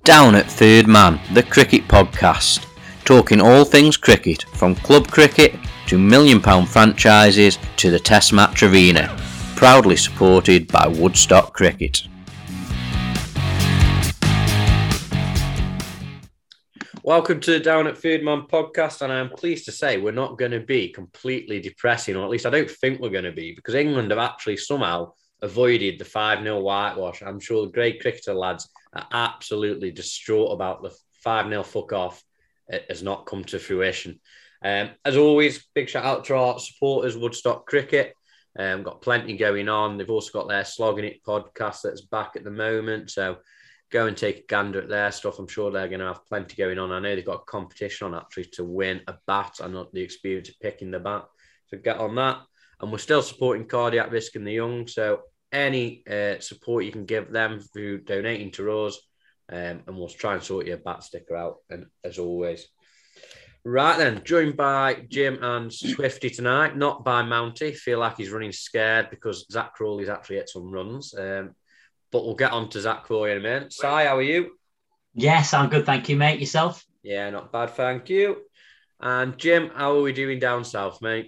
Down at Third Man, the cricket podcast, talking all things cricket, from club cricket to £1 million franchises to the Test Match Arena, proudly supported by Woodstock Cricket. Welcome to the Down at Third Man podcast, and I'm pleased to say we're not going to be completely depressing, or at least I don't think we're going to be, because England have actually somehow avoided the 5-0 whitewash. I'm sure the great cricketer lads are absolutely distraught about the 5-0 fuck off. It has not come to fruition. As always, big shout out to our supporters, Woodstock Cricket. Got plenty going on. They've also got their Slogging It podcast that's back at the moment. So go and take a gander at their stuff. I'm sure they're going to have plenty going on. I know they've got a competition on actually to win a bat. I'm not the experience of picking the bat. So get on that. And we're still supporting Cardiac Risk and the Young. So any support you can give them through donating to us, and we'll try and sort your bat sticker out. And as always, right then, joined by Jim and Swifty tonight, not by Mounty. Feel like he's running scared because Zach Crawley's actually hit some runs. But we'll get on to Zach Crawley in a minute. Si, how are you? Yes, I'm good, thank you, mate. Yourself? Yeah, not bad, thank you. And Jim, how are we doing down south, mate?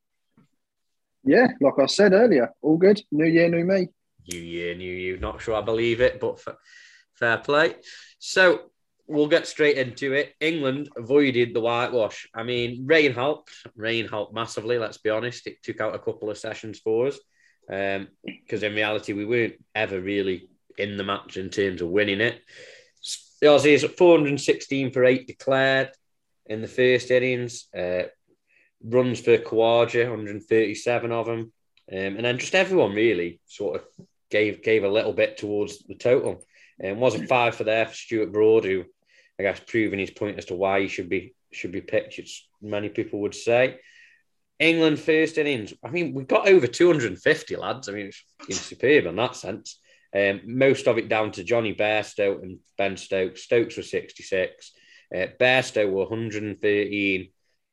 Yeah, like I said earlier, all good. New year, new me. New year, new you. Not sure I believe it, but fair play. So we'll get straight into it. England avoided the whitewash. I mean, rain helped. Rain helped massively, let's be honest. It took out a couple of sessions for us. Because in reality, we weren't ever really in the match in terms of winning it. The Aussies, 416 for 8 declared in the first innings. Runs for Khawaja, 137 of them. And then just everyone really sort of gave a little bit towards the total. Wasn't 5 for there for Stuart Broad, who I guess proving his point as to why he should be picked, as many people would say. England first innings, I mean, we got over 250, lads. I mean, it's fucking superb in that sense. Most of it down to Johnny Bairstow and Ben Stokes. Stokes were 66. Bairstow were 113.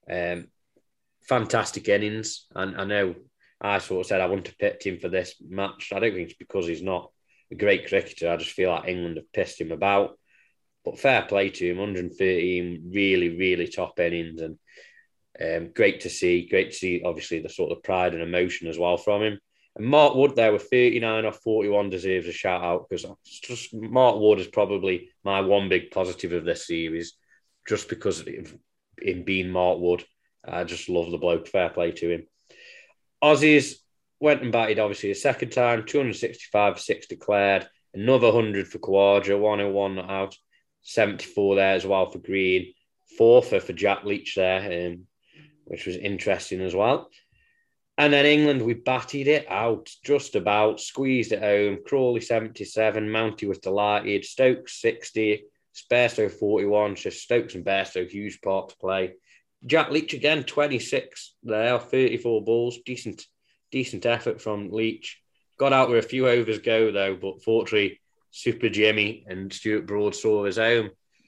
Fantastic innings. And I know I sort of said I want to pick him for this match. I don't think it's because he's not a great cricketer. I just feel like England have pissed him about. But fair play to him, 113, really, really top innings. And great to see, obviously, the sort of pride and emotion as well from him. And Mark Wood there with 39 off 41 deserves a shout out, because just Mark Wood is probably my one big positive of this series, just because of him being Mark Wood. I just love the bloke. Fair play to him. Aussies went and batted, obviously, a second time, 265 for 6 declared, another 100 for Khawaja, 101 not out, 74 there as well for Green, 4 for Jack Leach there, which was interesting as well. And then England, we batted it out, just about, squeezed it home. Crawley 77, Mounty was delighted, Stokes 60, Bairstow 41, so Stokes and Bairstow, huge part to play. Jack Leach again, 26 there, 34 balls, decent effort from Leach. Got out with a few overs go though, but fortunately, Super Jimmy and Stuart Broad saw his home.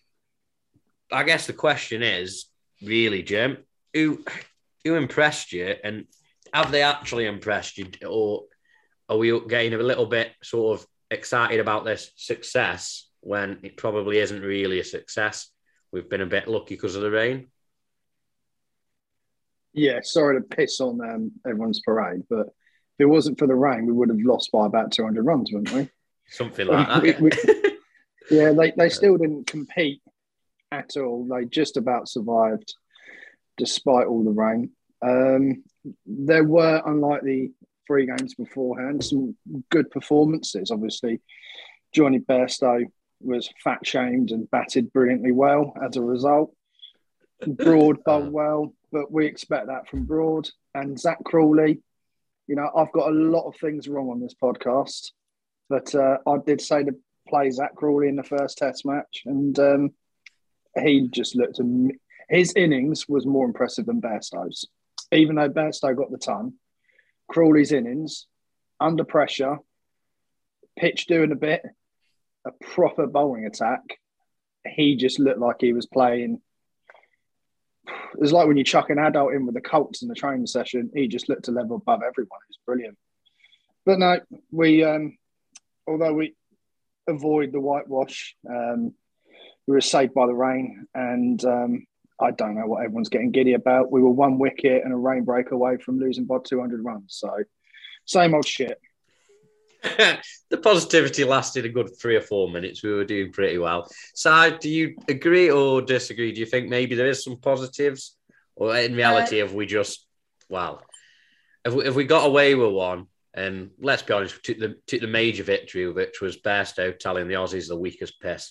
I guess the question is, really, Jim, who impressed you, and have they actually impressed you, or are we getting a little bit sort of excited about this success when it probably isn't really a success? We've been a bit lucky because of the rain. Yeah, sorry to piss on everyone's parade, but if it wasn't for the rain, we would have lost by about 200 runs, wouldn't we? Something like that. Yeah, they still didn't compete at all. They just about survived despite all the rain. There were, unlike the 3 games beforehand, some good performances. Obviously, Johnny Bairstow was fat-shamed and batted brilliantly well as a result. Broad bowled well, but we expect that from Broad. And Zach Crawley, you know, I've got a lot of things wrong on this podcast, but I did say to play Zach Crawley in the first Test match, and he just looked his innings was more impressive than Bairstow's. Even though Bairstow got the ton, Crawley's innings, under pressure, pitch doing a bit, a proper bowling attack, he just looked like he was playing. It was like when you chuck an adult in with the Colts in the training session, he just looked a level above everyone. It was brilliant. But no, we, although we avoid the whitewash, we were saved by the rain, and I don't know what everyone's getting giddy about. We were 1 wicket and a rain break away from losing by 200 runs. So same old shit. The positivity lasted a good 3 or 4 minutes. We were doing pretty well. So, do you agree or disagree? Do you think maybe there is some positives, or in reality, have we just have we got away with one? And let's be honest, we took the major victory, which was Bairstow telling the Aussies the weakest piss.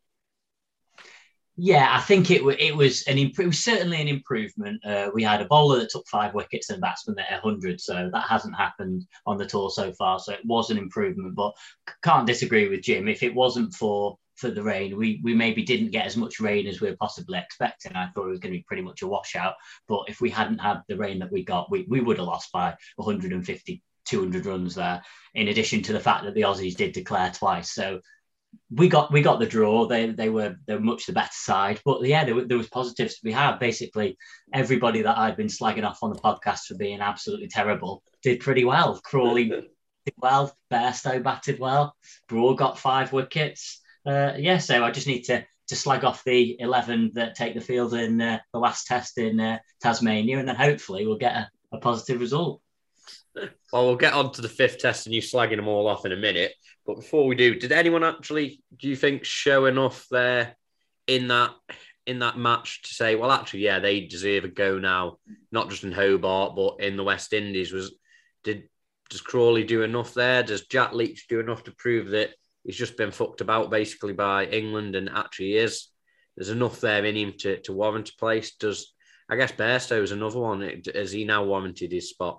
Yeah, I think it was certainly an improvement. We had a bowler that took 5 wickets and a batsman at 100, so that hasn't happened on the tour so far. So it was an improvement, but can't disagree with Jim. If it wasn't for the rain, we maybe didn't get as much rain as we were possibly expecting. I thought it was going to be pretty much a washout, but if we hadn't had the rain that we got, we would have lost by 150, 200 runs there. In addition to the fact that the Aussies did declare twice, so. We got the draw. They were much the better side, but yeah, there was positives to be had. Basically, everybody that I'd been slagging off on the podcast for being absolutely terrible did pretty well. Crawley did well, Bairstow batted well, Broad got 5 wickets. So I just need to slag off the 11 that take the field in the last test in Tasmania, and then hopefully we'll get a positive result. Well, we'll get on to the 5th test and you slagging them all off in a minute. But before we do anyone actually, do you think, show enough there in that match to say, well, actually, yeah, they deserve a go now, not just in Hobart, but in the West Indies? Does Crawley do enough there? Does Jack Leach do enough to prove that he's just been fucked about basically by England and actually there's enough there in him to warrant a place? I guess Bairstow is another one. Has he now warranted his spot?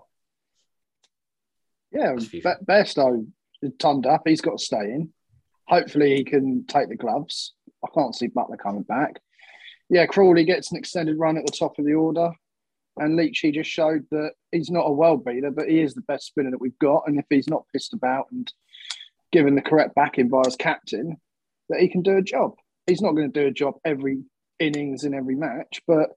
Yeah, Bairstow turned up. He's got to stay in. Hopefully he can take the gloves. I can't see Butler coming back. Yeah, Crawley gets an extended run at the top of the order. And Leach, he just showed that he's not a world beater, but he is the best spinner that we've got. And if he's not pissed about and given the correct backing by his captain, that he can do a job. He's not going to do a job every innings in every match, but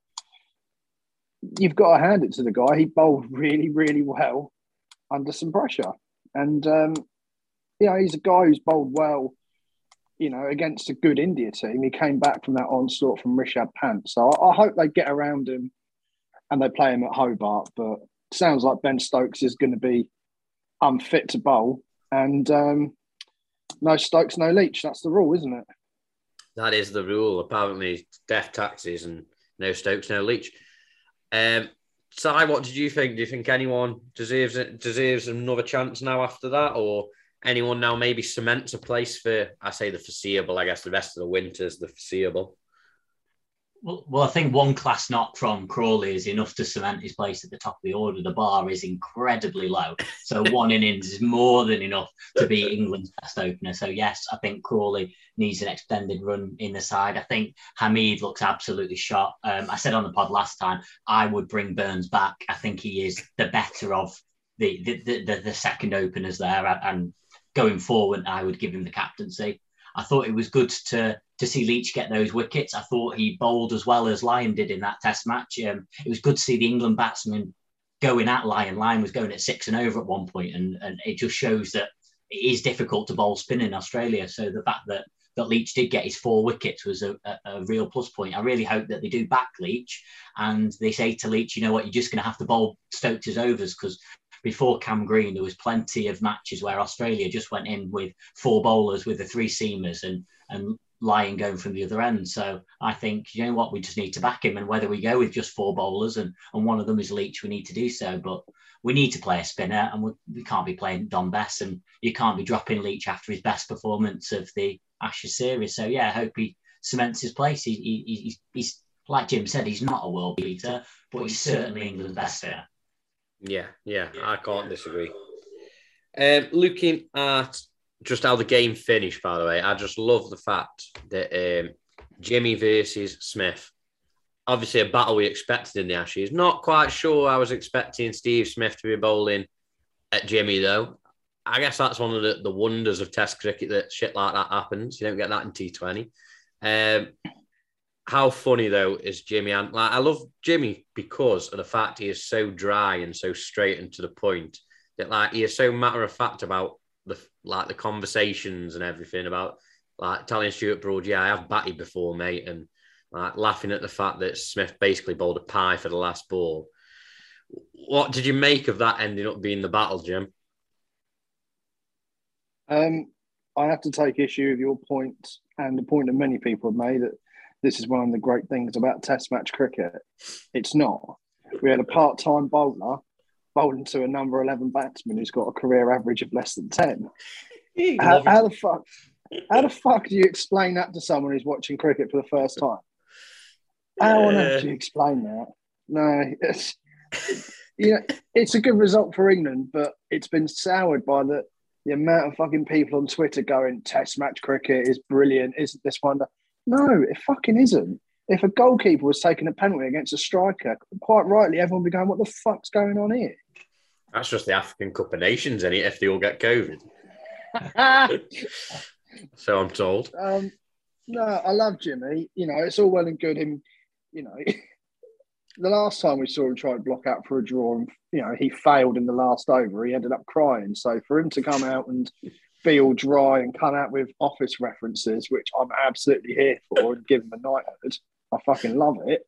you've got to hand it to the guy. He bowled really, really well under some pressure. And, he's a guy who's bowled well, against a good India team. He came back from that onslaught from Rishabh Pant. So I hope they get around him and they play him at Hobart. But it sounds like Ben Stokes is going to be unfit to bowl. And no Stokes, no Leach. That's the rule, isn't it? That is the rule. Apparently, death taxes and no Stokes, no Leach. Si, what did you think? Do you think anyone deserves another chance now after that, or anyone now maybe cements a place for, I say, the foreseeable? I guess the rest of the winter's the foreseeable. Well, I think one class knock from Crawley is enough to cement his place at the top of the order. The bar is incredibly low. So 1 innings is more than enough to be England's best opener. So yes, I think Crawley needs an extended run in the side. I think Hamid looks absolutely shot. I said on the pod last time, I would bring Burns back. I think he is the better of the second openers there. And going forward, I would give him the captaincy. I thought it was good to see Leach get those wickets. I thought he bowled as well as Lyon did in that test match. It was good to see the England batsman going at Lyon. Lyon was going at 6 and over at one point, and it just shows that it is difficult to bowl spin in Australia. So the fact that Leach did get his 4 wickets was a real plus point. I really hope that they do back Leach and they say to Leach, you know what, you're just going to have to bowl Stokes' overs, because before Cam Green, there was plenty of matches where Australia just went in with 4 bowlers with the 3 seamers and Lyon going from the other end. So I think, you know what, we just need to back him. And whether we go with just 4 bowlers and one of them is Leach, we need to do so. But we need to play a spinner, and we can't be playing Dom Bess, and you can't be dropping Leach after his best performance of the Ashes series. So yeah, I hope he cements his place. He's like Jim said, he's not a world beater, but he's certainly England's best spinner. Yeah, I can't disagree. Looking at just how the game finished, by the way, I just love the fact that Jimmy versus Smith, obviously a battle we expected in the Ashes. Not quite sure I was expecting Steve Smith to be bowling at Jimmy, though. I guess that's one of the wonders of Test cricket, that shit like that happens. You don't get that in T20. How funny, though, is Jimmy? And I love Jimmy because of the fact he is so dry and so straight and to the point, that he is so matter of fact about the conversations and everything about like telling Stuart Broad, yeah, I have batted before, mate, and like laughing at the fact that Smith basically bowled a pie for the last ball. What did you make of that ending up being the battle, Jim? I have to take issue with your point and the point that many people have made that this is one of the great things about Test match cricket. It's not. We had a part-time bowler bowling to a number 11 batsman who's got a career average of less than 10. How the fuck do you explain that to someone who's watching cricket for the first time? How on earth do you explain that? No, it's a good result for England, but it's been soured by the amount of fucking people on Twitter going, Test match cricket is brilliant, isn't this one? No, it fucking isn't. If a goalkeeper was taking a penalty against a striker, quite rightly, everyone would be going, what the fuck's going on here? That's just the African Cup of Nations, isn't it, if they all get COVID? So I'm told. No, I love Jimmy. It's all well and good him, the last time we saw him try to block out for a draw and, he failed in the last over, he ended up crying. So for him to come out and be all dry and come out with office references, which I'm absolutely here for, and give him a knighthood, I fucking love it.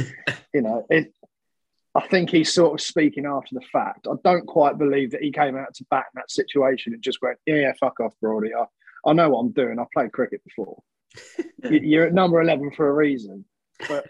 I think he's sort of speaking after the fact. I don't quite believe that he came out to bat in that situation and just went, yeah, fuck off, Brody. I know what I'm doing. I've played cricket before. You're at number 11 for a reason. But,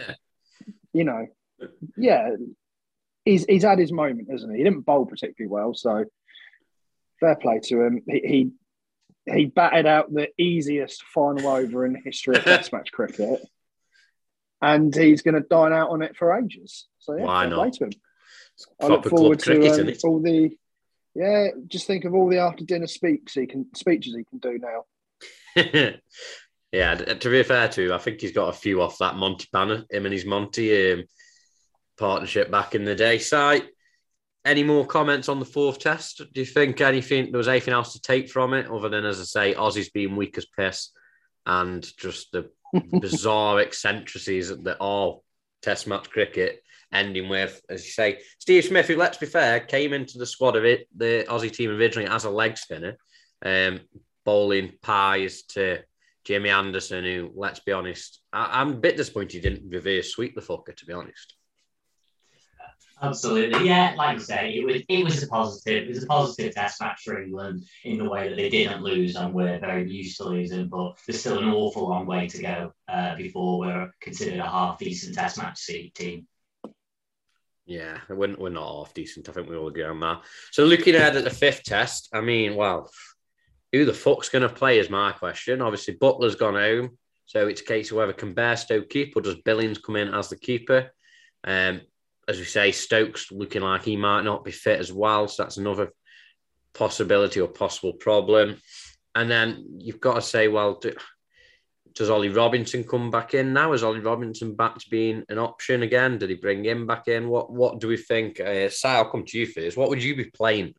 yeah, he's had his moment, hasn't he? He didn't bowl particularly well, so fair play to him. He batted out the easiest final over in the history of Test match cricket. And he's going to dine out on it for ages. So yeah, why not? To him. I look forward to all the. Yeah, just think of all the after dinner speeches he can do now. Yeah, to be fair to him, I think he's got a few off that Monty Banner, him and his Monty partnership back in the day. Si, any more comments on the fourth test? Do you think there was anything else to take from it other than, as I say, Aussies being weak as piss and just the bizarre eccentricities that all Test match cricket ending with, as you say, Steve Smith, who, let's be fair, came into the squad of it, the Aussie team originally as a leg spinner, bowling pies to Jimmy Anderson, who, let's be honest, I'm a bit disappointed he didn't reverse sweep the fucker, to be honest. Absolutely, yeah. Like you say, it was a positive. It was a positive Test match for England in the way that they didn't lose and we're very used to losing. But there's still an awful long way to go before we're considered a half decent Test match team. Yeah, we're not half decent. I think we all agree on that. So looking ahead at the fifth test, I mean, well, who the fuck's going to play is my question. Obviously, Butler's gone home, so it's a case of whether can Bairstow keep or does Billings come in as the keeper. As we say, Stokes looking like he might not be fit as well. So that's another possibility or possible problem. And then you've got to say, well, does Ollie Robinson come back in now? Is Ollie Robinson back to being an option again? Did he bring him back in? What do we think? Si, I'll come to you first. What would you be playing?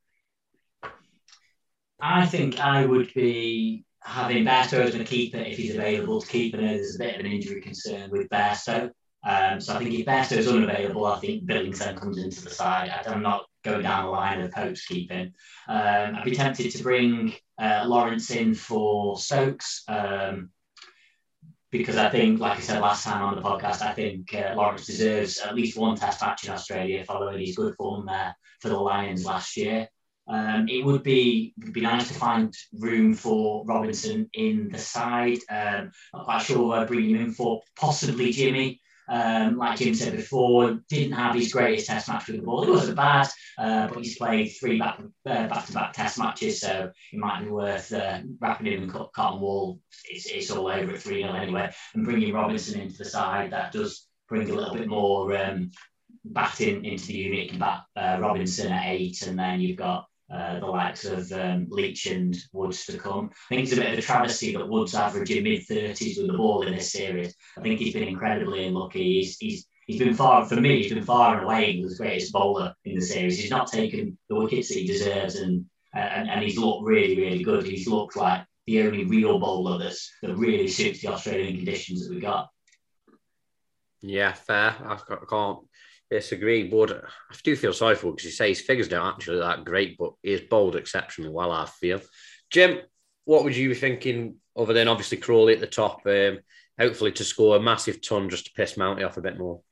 I think I would be having Bairstow as a keeper if he's available to keep. And there's a bit of an injury concern with Bairstow. So I think if Bairstow is unavailable, I think Billings then comes into the side. I'm not going down the line of Pope's keeping. I'd be tempted to bring Lawrence in for Stokes because I think, like I said last time on the podcast, I think Lawrence deserves at least one Test match in Australia following his good form there for the Lions last year. It would be nice to find room for Robinson in the side. Not quite sure where bringing him in for, possibly Jimmy. Like Jim said before, didn't have his greatest Test match with the ball. It wasn't bad, but he's played 3 back-to-back Test matches, so it might be worth wrapping him in cotton wool. It's all over at 3-0 anyway, and bringing Robinson into the side. That does bring a little bit more batting into the unit. You can bat Robinson at 8, and then you've got the likes of Leach and Woods to come. I think it's a bit of a travesty that Woods averaging mid-30s with the ball in this series. I think he's been incredibly unlucky. He's been far, for me, he's been far and away England's greatest bowler in the series. He's not taken the wickets that he deserves, and he's looked really, really good. He's looked like the only real bowler that really suits the Australian conditions that we got. Yeah, fair. I can't disagree, but I do feel sorry for him because you say his figures don't actually that great, but he's bowled exceptionally well, I feel. Jim, what would you be thinking other than obviously Crawley at the top? Hopefully to score a massive ton just to piss Mounty off a bit more.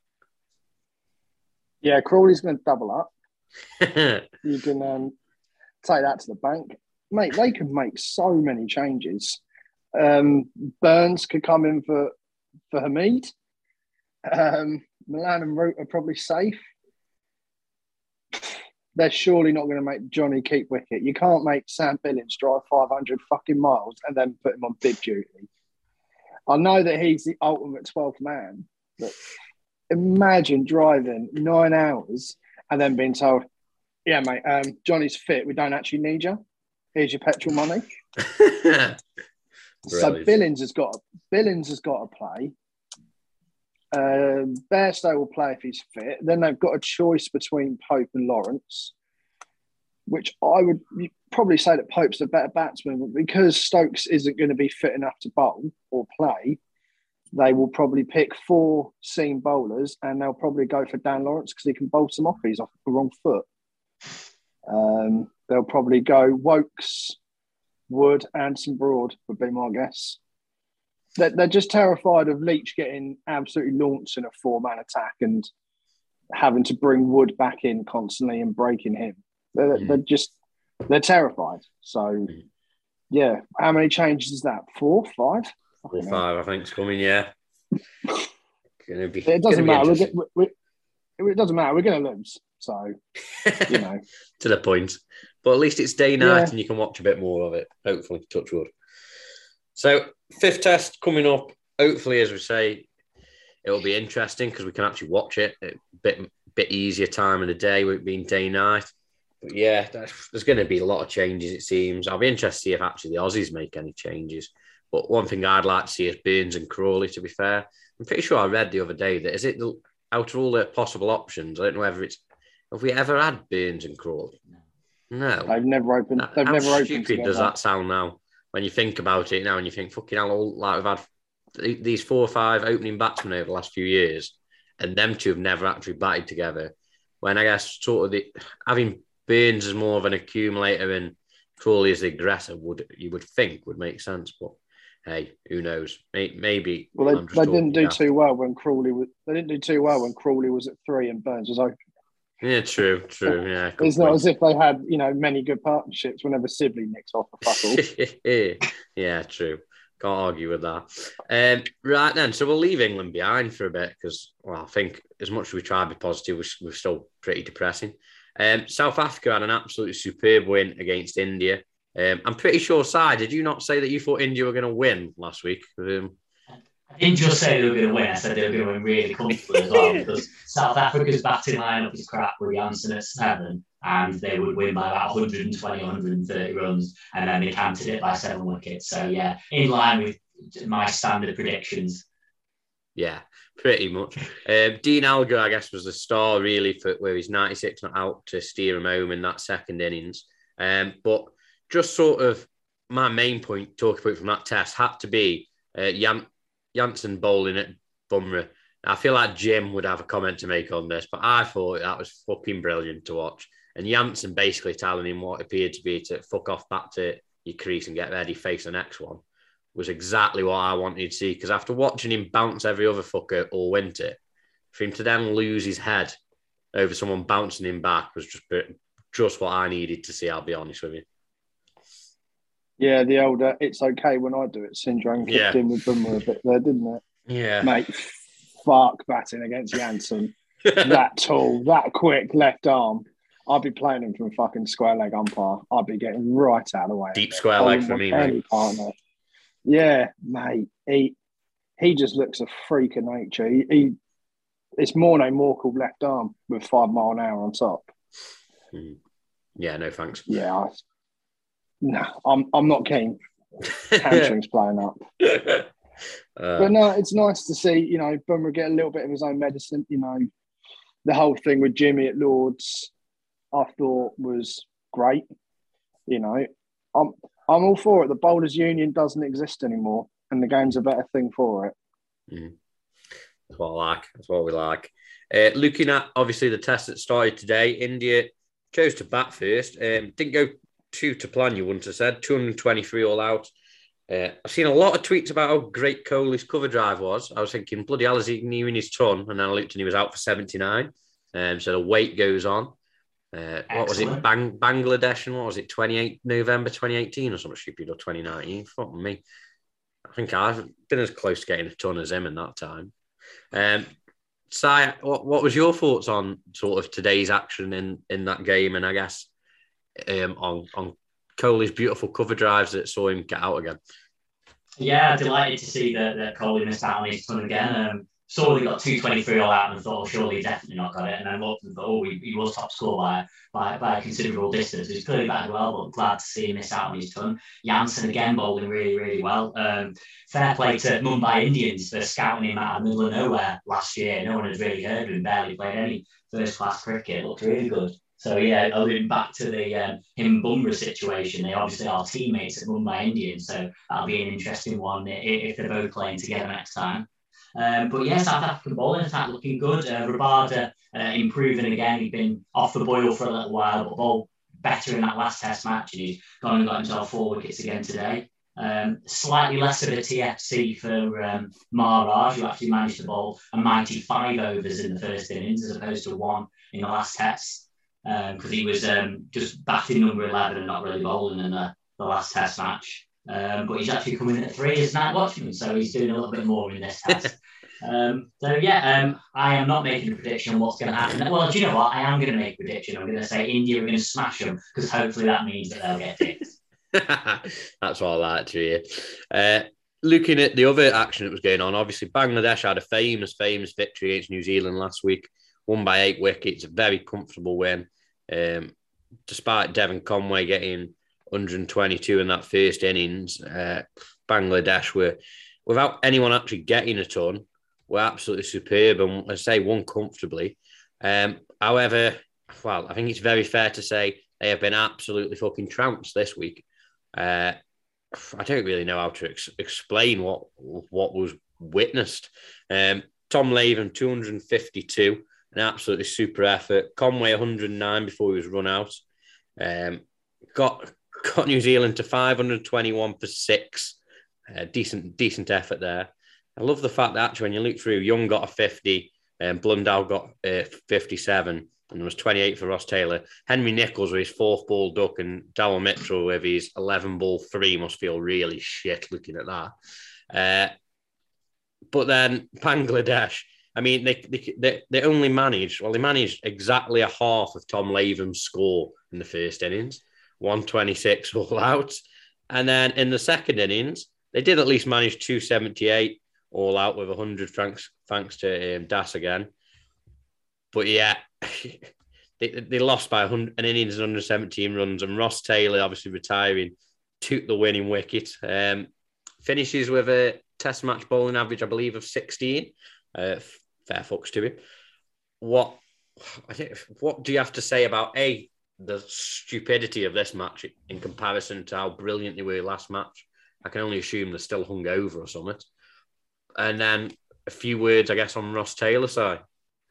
Yeah, Crawley's going to double up. You can take that to the bank. Mate, they can make so many changes. Burns could come in for Hamid. Milan and Root are probably safe. They're surely not going to make Johnny keep wicket. You can't make Sam Billings drive 500 fucking miles and then put him on bid duty. I know that he's the ultimate 12th man, but imagine driving 9 hours and then being told, yeah, mate, Johnny's fit. We don't actually need you. Here's your petrol money. So Billings has got to play. Bairstow will play if he's fit. Then they've got a choice between Pope and Lawrence, which I would probably say that Pope's the better batsman, but because Stokes isn't going to be fit enough to bowl or play, they will probably pick 4 seam bowlers and they'll probably go for Dan Lawrence because he can bowl some offies off the wrong foot. They'll probably go Wokes, Wood, and some Broad would be my guess. They're just terrified of Leach getting absolutely launched in a 4-man attack and having to bring Wood back in constantly and breaking him. They're terrified. So, yeah. How many changes is that? 4, 5? 4 or 5, I think it's coming, yeah. It doesn't matter. It doesn't matter. We're going to lose. So, you know. To the point. But at least it's day-night and you can watch a bit more of it, hopefully, touch wood. So, 5th test coming up. Hopefully, as we say, it'll be interesting because we can actually watch it a bit easier time of the day with it being day-night. But yeah, there's going to be a lot of changes, it seems. I'll be interested to see if actually the Aussies make any changes. But one thing I'd like to see is Burns and Crawley, to be fair. I'm pretty sure I read the other day that out of all the possible options, I don't know whether have we ever had Burns and Crawley? No. They've never opened. How stupid does that sound now? When you think about it now and you think, fucking hell, like we've had these 4 or 5 opening batsmen over the last few years and them two have never actually batted together. When I guess sort of having Burns as more of an accumulator and Crawley as the aggressor you would think would make sense. But hey, who knows? Maybe. Well, they didn't do too well when Crawley was. They didn't do too well when Crawley was at 3 and Burns was open. Yeah, true. Yeah, it's not as if they had, many good partnerships whenever Sibley nicks off a fuckle. Yeah, true. Can't argue with that. Right then, so we'll leave England behind for a bit because, I think as much as we try to be positive, we're still pretty depressing. South Africa had an absolutely superb win against India. I'm pretty sure, Si, did you not say that you thought India were going to win last week? I didn't just say they were going to win, I said they were going to win really comfortably as well, because South Africa's batting lineup is crap with Jansen at 7, and they would win by about 120, 130 runs, and then they counted it by 7 wickets. So, yeah, in line with my standard predictions. Yeah, pretty much. Dean Alger, I guess, was the star, really, for where he's 96 not out to steer him home in that second innings. But just sort of my main point talking about from that test had to be Jansen bowling at Bumrah. I feel like Jim would have a comment to make on this, but I thought that was fucking brilliant to watch. And Jansen basically telling him what appeared to be to fuck off back to your crease and get ready, face the next one, was exactly what I wanted to see. Because after watching him bounce every other fucker all winter, for him to then lose his head over someone bouncing him back was just what I needed to see, I'll be honest with you. Yeah, the old "it's okay when I do it" syndrome kicked in with Bumrah a bit there, didn't it? Yeah. Mate, fuck batting against Jansen. That tall, that quick left arm. I'd be playing him from fucking square leg umpire. I'd be getting right out of the way. Deep square leg for me, mate. Partner. Yeah, mate. He just looks a freak of nature. It's Morne Morkel left arm with 5 mile an hour on top. Yeah, no thanks. Yeah, I'm not keen. Hamstrings playing up. But no, it's nice to see, Bumrah get a little bit of his own medicine. The whole thing with Jimmy at Lords, I thought was great. I'm all for it. The bowlers union doesn't exist anymore, and the game's a better thing for it. That's what I like. That's what we like. Looking at obviously the test that started today, India chose to bat first. Didn't go 2 to plan, you wouldn't have said. 223 all out. I've seen a lot of tweets about how great Kohli's cover drive was. I was thinking, bloody hell, is he new in his ton? And then I looked and he was out for 79. So the weight goes on. What was it? Bangladesh, and what was it? 28 November 2018 or something stupid, or 2019? Fuck me. I think I've been as close to getting a ton as him in that time. Si, what was your thoughts on sort of today's action in that game, and I guess on Kohli's beautiful cover drives that saw him get out again? Yeah, delighted to see that Kohli missed out on his ton again. Saw he got 223 all out and thought, surely he definitely not got it. And then looked and thought, he was top score by a considerable distance. He's clearly batted well, but glad to see him miss out on his ton. Jansen again bowling really, really well. Fair play to Mumbai Indians for scouting him out of the middle of nowhere last year. No one had really heard of him, barely played any first-class cricket. Looked really good. So yeah, alluding back to the him Bumrah situation, they obviously are teammates at Mumbai Indians, so that'll be an interesting one if they're both playing together next time. But yeah, South African bowling attack looking good. Rabada improving again. He'd been off the boil for a little while, but bowled better in that last Test match, and he's gone and got himself 4 wickets again today. Slightly less of a TFC for Maharaj, who actually managed to bowl a mighty 5 overs in the first innings as opposed to 1 in the last Test. Because he was just batting number 11 and not really bowling in the last Test match. But he's actually coming in at 3 as night watchman, so he's doing a little bit more in this Test. I am not making a prediction on what's going to happen. Well, do you know what? I am going to make a prediction. I'm going to say India are going to smash them, because hopefully that means that they'll get picked. That's what I like to hear. Looking at the other action that was going on, obviously Bangladesh had a famous victory against New Zealand last week. Won by 8 wickets, a very comfortable win. Despite Devon Conway getting 122 in that first innings, Bangladesh were, without anyone actually getting a ton, were absolutely superb, and I say won comfortably. However, well, I think it's very fair to say they have been absolutely fucking trounced this week. I don't really know how to explain what was witnessed. Tom Latham, 252. An absolutely super effort. Conway 109 before he was run out. Got New Zealand to 521 for 6. Decent effort there. I love the fact that actually when you look through, Young got a 50, Blundell got 57, and there was 28 for Ross Taylor. Henry Nicholls with his 4th ball duck, and Dawal Mitchell with his 11 ball 3 must feel really shit looking at that. But then Bangladesh, I mean, they only managed exactly a half of Tom Latham's score in the first innings, 126 all out. And then in the second innings, they did at least manage 278 all out with 100 thanks to Das again. But yeah, they lost by an innings and 117 runs, and Ross Taylor, obviously retiring, took the winning wicket. Finishes with a Test match bowling average, I believe, of 16. Fair fucks to him. What do you have to say about the stupidity of this match in comparison to how brilliant they were last match? I can only assume they're still hungover or something. And then a few words, I guess, on Ross Taylor's side.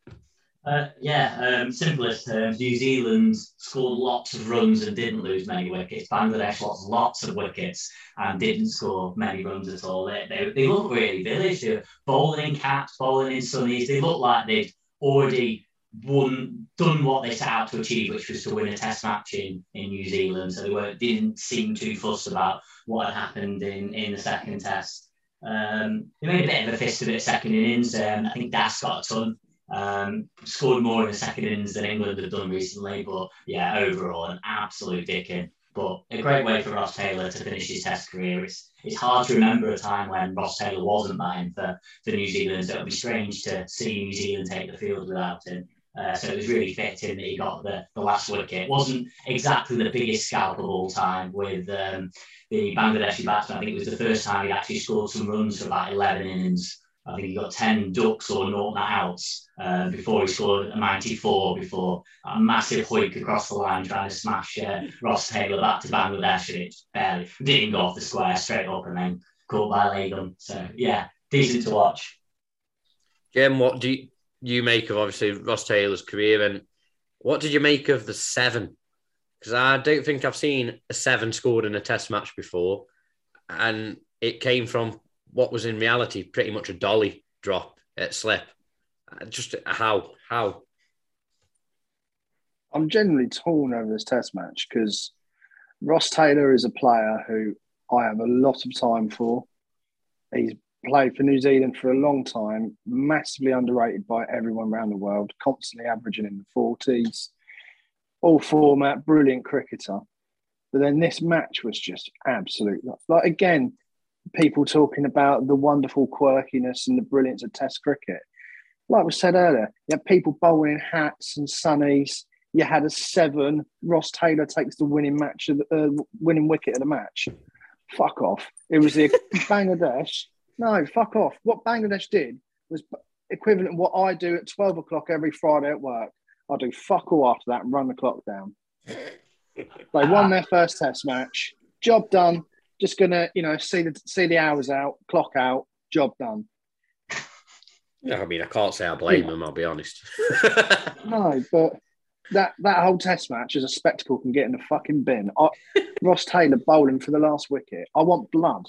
Simplest terms, New Zealand scored lots of runs and didn't lose many wickets. Bangladesh lost lots of wickets and didn't score many runs at all. They look really village. They were bowling in caps, bowling in sunnies. They look like they'd already done what they set out to achieve, which was to win a Test match in New Zealand. So they didn't seem too fussed about what had happened in the second Test. They made a bit of a fist of it second innings. I think Das got a ton. Scored more in the second innings than England have done recently, but yeah, overall an absolute dicking. But a great way for Ross Taylor to finish his Test career. It's hard to remember a time when Ross Taylor wasn't batting for New Zealand, so it would be strange to see New Zealand take the field without him. So it was really fitting that he got the last wicket. It wasn't exactly the biggest scalp of all time with the Bangladeshi batsman. I think it was the first time he actually scored some runs for about 11 innings. I think he got 10 ducks or 0 outs before he scored a 94 before a massive hoik across the line trying to smash Ross Taylor back to Bangladesh, and it barely didn't go off the square, straight up and then caught by Latham. So yeah, decent to watch. Jim, what do you make of obviously Ross Taylor's career, and what did you make of the 7 because I don't think I've seen a 7 scored in a Test match before, and it came from what was in reality pretty much a dolly drop at slip. Just how? I'm generally torn over this Test match because Ross Taylor is a player who I have a lot of time for. He's played for New Zealand for a long time, massively underrated by everyone around the world, constantly averaging in the 40s, all format, brilliant cricketer. But then this match was just absolute. Like, again, people talking about the wonderful quirkiness and the brilliance of Test cricket. Like we said earlier, you had people bowling in hats and sunnies. You had a 7. Ross Taylor takes the winning wicket of the match. Fuck off. It was the Bangladesh. No, fuck off. What Bangladesh did was equivalent to what I do at 12 o'clock every Friday at work. I do fuck all after that and run the clock down. They won their first Test match. Job done. Just gonna, see the hours out, clock out, job done. Yeah, I mean, I can't say I blame them, I'll be honest. No, but that whole Test match as a spectacle can get in the fucking bin. Ross Taylor bowling for the last wicket. I want blood.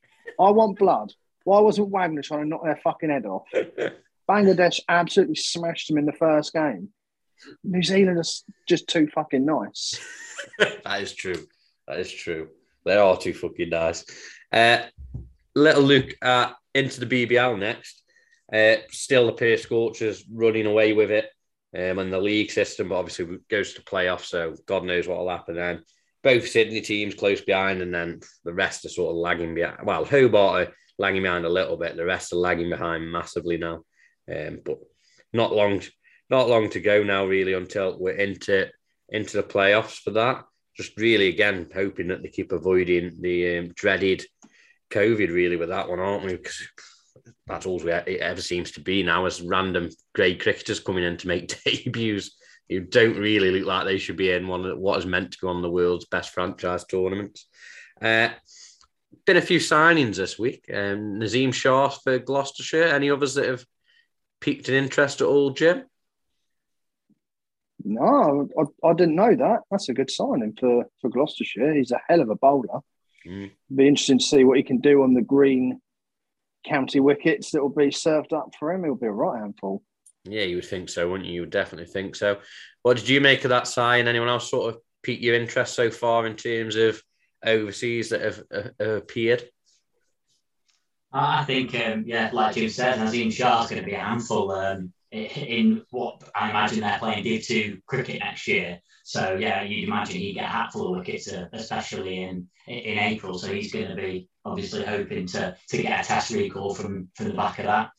Why wasn't Wagner trying to knock their fucking head off? Bangladesh absolutely smashed them in the first game. New Zealand is just too fucking nice. That is true. They are too fucking nice. Little look into the BBL next. Still the Perth Scorchers running away with it in the league system, but obviously it goes to playoffs, so God knows what will happen then. Both Sydney teams close behind, and then the rest are sort of lagging behind. Well, Hobart are lagging behind a little bit. The rest are lagging behind massively now. But not long to go now, really, until we're into the playoffs for that. Just really, again, hoping that they keep avoiding the dreaded COVID, really, with that one, aren't we? Because that's all it ever seems to be now, as random grade cricketers coming in to make debuts who don't really look like they should be in what is meant to be one of the world's best franchise tournaments. Been a few signings this week. Nazim Shah for Gloucestershire. Any others that have piqued an interest at all, Jim? No, I didn't know that. That's a good signing for Gloucestershire. He's a hell of a bowler. Be interesting to see what he can do on the green county wickets that will be served up for him. He'll be a right handful. Yeah, you would think so, wouldn't you? You would definitely think so. What did you make of that sign? Anyone else sort of piqued your interest so far in terms of overseas that have appeared? I think, like Jim said, Nazim Shah is going to be a handful in what I imagine they're playing Div 2 cricket next year. So, yeah, you'd imagine he'd get a hatful of wickets, especially in April. So he's going to be obviously hoping to get a Test recall from the back of that.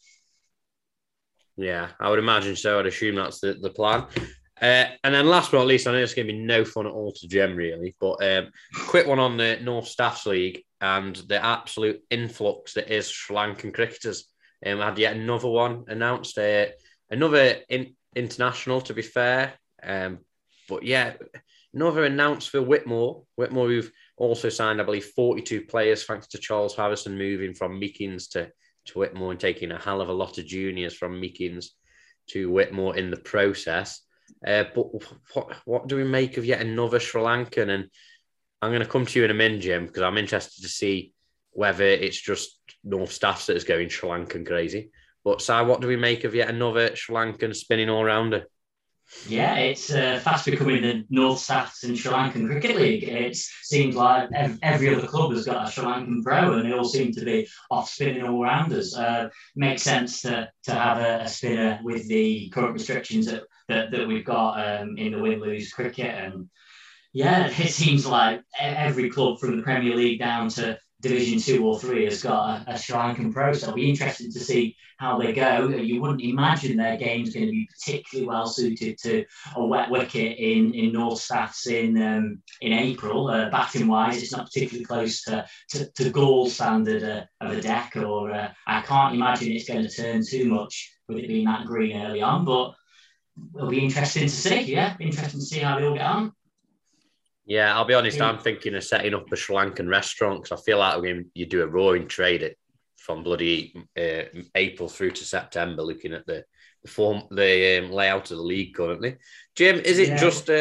Yeah, I would imagine so. I'd assume that's the plan. And then last but not least, I know it's going to be no fun at all to Gem, really, but quick one on the North Staffs League and the absolute influx that is Sri Lankan cricketers. I had yet another one announced, another international, to be fair. But yeah, another announced for Whitmore. Whitmore, who've also signed, I believe, 42 players, thanks to Charles Harrison moving from Meekins to Whitmore and taking a hell of a lot of juniors from Meekins to Whitmore in the process. But what do we make of yet another Sri Lankan? And I'm going to come to you in a minute, Jim, because I'm interested to see whether it's just North Staffs that is going Sri Lankan crazy. But Si, what do we make of yet another Sri Lankan spinning all-rounder? Yeah, it's fast becoming the North Staffs and Sri Lankan Cricket League. It seems like every other club has got a Sri Lankan pro, and they all seem to be off spinning all-rounders. Makes sense to have a spinner with the current restrictions that we've got in the win-lose cricket. And yeah, it seems like every club from the Premier League down to Division 2 or 3 has got a Sri Lankan pro, so it'll be interesting to see how they go. You wouldn't imagine their game's going to be particularly well suited to a wet wicket in North Staffs in April. Batting wise, it's not particularly close to Gaul standard of a deck, or I can't imagine it's going to turn too much with it being that green early on, but it'll be interesting to see. Yeah, interesting to see how they all get on. Yeah, I'll be honest, I'm thinking of setting up a Sri Lankan restaurant, because I feel like you do a roaring trade from bloody April through to September, looking at the layout of the league currently. Jim, is it just a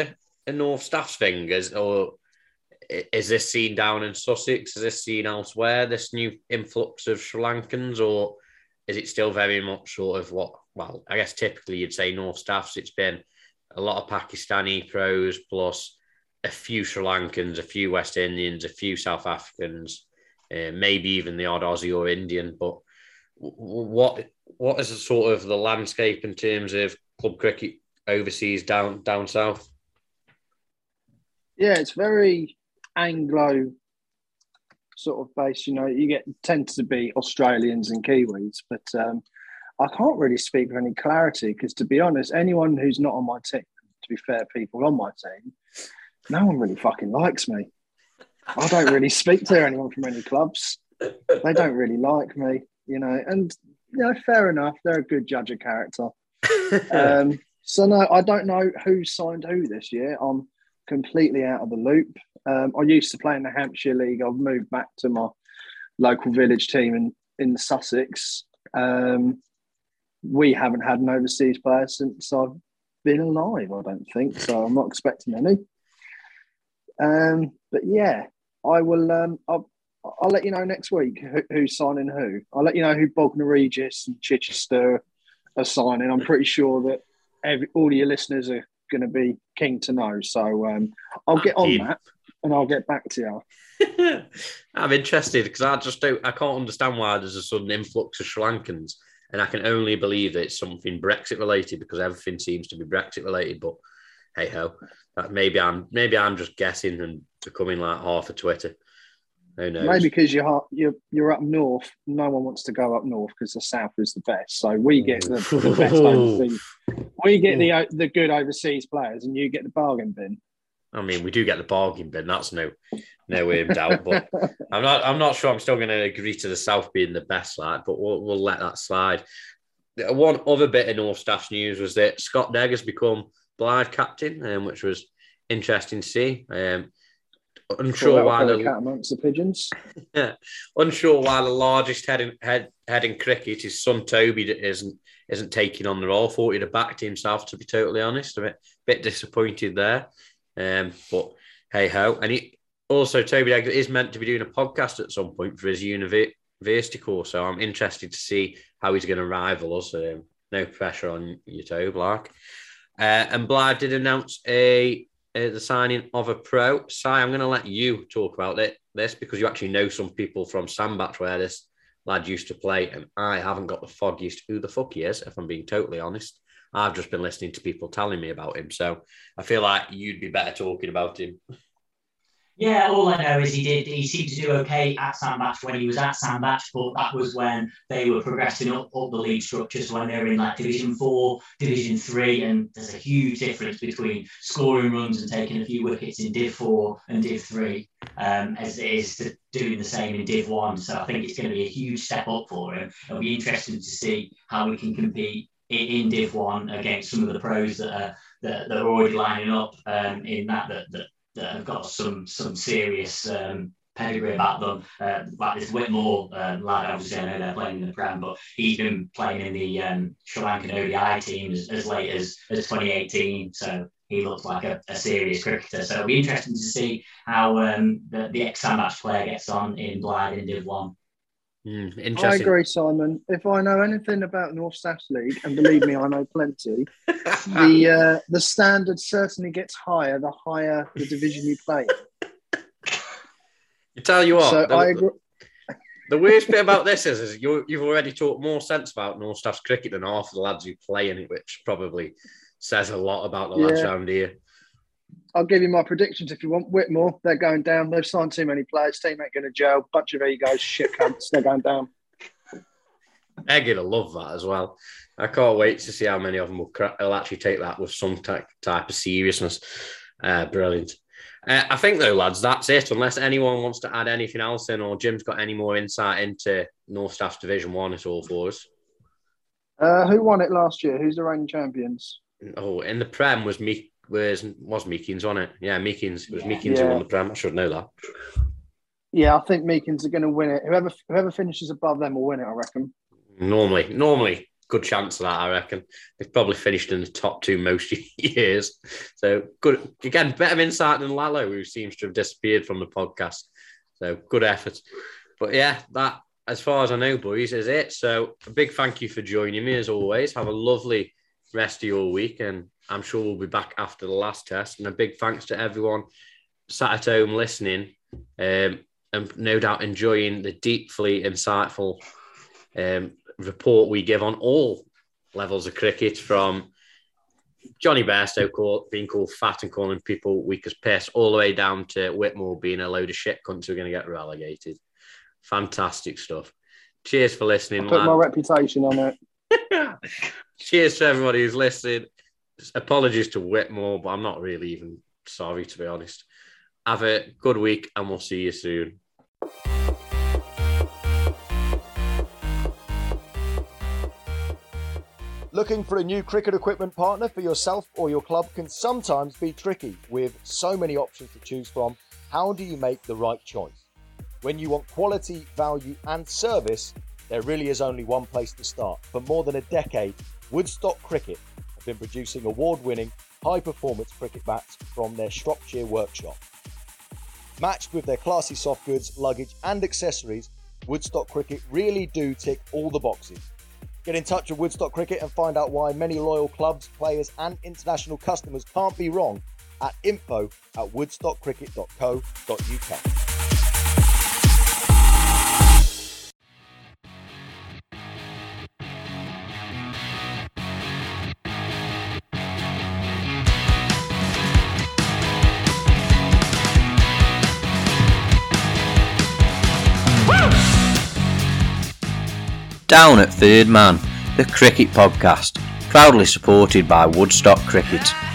a North Staffs thing, or is this seen down in Sussex? Is this seen elsewhere, this new influx of Sri Lankans, or is it still very much sort of well, I guess typically you'd say North Staffs, it's been a lot of Pakistani pros plus a few Sri Lankans, a few West Indians, a few South Africans, maybe even the odd Aussie or Indian. But what is the sort of the landscape in terms of club cricket overseas down south? Yeah, it's very Anglo sort of base. You tend to be Australians and Kiwis, but I can't really speak with any clarity because, to be honest, anyone who's not on my team, to be fair, people on my team, no one really fucking likes me. I don't really speak to anyone from any clubs. They don't really like me, and fair enough. They're a good judge of character. So no, I don't know who signed who this year. I'm completely out of the loop. I used to play in the Hampshire League. I've moved back to my local village team in Sussex. We haven't had an overseas player since I've been alive, I don't think. So I'm not expecting any. But yeah, I will. I'll let you know next week who's signing who. I'll let you know who Bognor Regis and Chichester are signing. I'm pretty sure that all your listeners are going to be keen to know. So I'll get on that and I'll get back to you. I'm interested because I can't understand why there's a sudden influx of Sri Lankans, and I can only believe that it's something Brexit related because everything seems to be Brexit related. But hey ho, maybe I'm just guessing and becoming like half a Twitter. Who knows? Maybe because you're up north, no one wants to go up north because the south is the best. So we get the best overseas. We get the good overseas players, and you get the bargain bin. I mean, we do get the bargain bin. That's no doubt. But I'm not sure. I'm still going to agree to the south being the best, but we'll let that slide. One other bit of North Staffs news was that Scott Degg has become Blythe captain, which was interesting to see. Unsure why the pigeons. Yeah, unsure why the largest head in cricket, his son Toby, isn't taking on the role. Thought he'd have backed himself, to be totally honest. A bit disappointed there, but hey ho. And Toby Degg is meant to be doing a podcast at some point for his university course. So I'm interested to see how he's going to rival us. No pressure on you, Toby. And Blythe did announce the signing of a pro. Si, I'm going to let you talk about this because you actually know some people from Sandbach where this lad used to play, and I haven't got the foggiest who the fuck he is, if I'm being totally honest. I've just been listening to people telling me about him, so I feel like you'd be better talking about him. Yeah, all I know is he seemed to do okay at Sandbach when he was at Sandbach, but that was when they were progressing up the league structure. So when they were in like Division 4, Division 3, and there's a huge difference between scoring runs and taking a few wickets in Div 4 and Div 3 as it is to doing the same in Div 1. So I think it's going to be a huge step up for him. It'll be interesting to see how we can compete in Div 1 against some of the pros that are already lining up in that have got some serious pedigree about them. Like this Whitmore lad, obviously I know they're playing in the Prem, but he's been playing in the Sri Lankan ODI team as late as 2018. So he looks like a serious cricketer. So it'll be interesting to see how the ex-Sandbach player gets on in Blythe in Div 1. I agree, Simon. If I know anything about North Staffs League, and believe me, I know plenty, the standard certainly gets higher the higher the division you play. You tell you what, so I agree. The worst bit about this is you've already talked more sense about North Staffs cricket than half of the lads who play in it, which probably says a lot about the lads around here. I'll give you my predictions if you want. Whitmore, they're going down. They've signed too many players. Team ain't going to gel. Bunch of egos, shit cunts. They're going down. They're going to love that as well. I can't wait to see how many of them will actually take that with some type of seriousness. Brilliant. I think, though, lads, that's it. Unless anyone wants to add anything else in or Jim's got any more insight into North Staffs Division 1, it's all for us. Who won it last year? Who's the reigning champions? Oh, in the Prem was Meekins on it? Yeah, Meekins. It was Meekins who won the Prem. I should know that. Yeah, I think Meekins are going to win it. Whoever finishes above them will win it, I reckon. Normally. good chance of that, I reckon. They've probably finished in the top 2 most years. So good. Again, better insight than Lalo, who seems to have disappeared from the podcast. So good effort. But yeah, that, as far as I know, boys, is it. So a big thank you for joining me, as always. Have a lovely rest of your week, and I'm sure we'll be back after the last test. And a big thanks to everyone sat at home listening, and no doubt enjoying the deeply insightful report we give on all levels of cricket, from Johnny Bairstow being called fat and calling people weak as piss, all the way down to Whitmore being a load of shit cunts who are going to get relegated. Fantastic stuff. Cheers for listening. I put my reputation on it. Cheers to everybody who's listening. Apologies to Whitmore, but I'm not really even sorry, to be honest. Have a good week, and we'll see you soon. Looking for a new cricket equipment partner for yourself or your club can sometimes be tricky. With so many options to choose from, how do you make the right choice? When you want quality, value and service, there really is only one place to start. For more than a decade, Woodstock Cricket have been producing award-winning, high-performance cricket bats from their Shropshire workshop. Matched with their classy soft goods, luggage and accessories, Woodstock Cricket really do tick all the boxes. Get in touch with Woodstock Cricket and find out why many loyal clubs, players and international customers can't be wrong at info@woodstockcricket.co.uk. Down at Third Man, the cricket podcast, proudly supported by Woodstock Cricket.